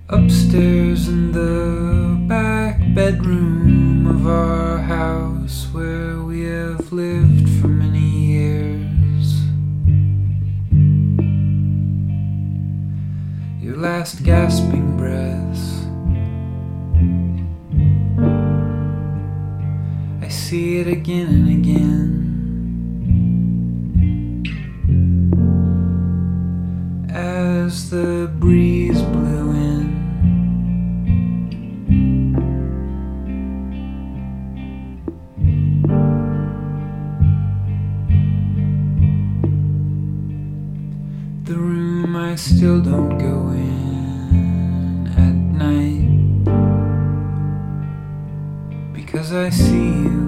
Upstairs in the back bedroom of our house, where we have lived for many years. Your last gasping breaths, I see it again and again. As the breeze blew in, the room I still don't go in at night, because I see you